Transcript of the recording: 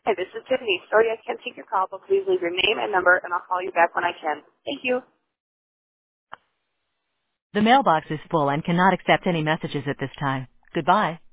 Hi, this is Tiffany. Sorry I can't take your call, but please leave your name and number, and I'll call you back when I can. Thank you. The mailbox is full and cannot accept any messages at this time. Goodbye.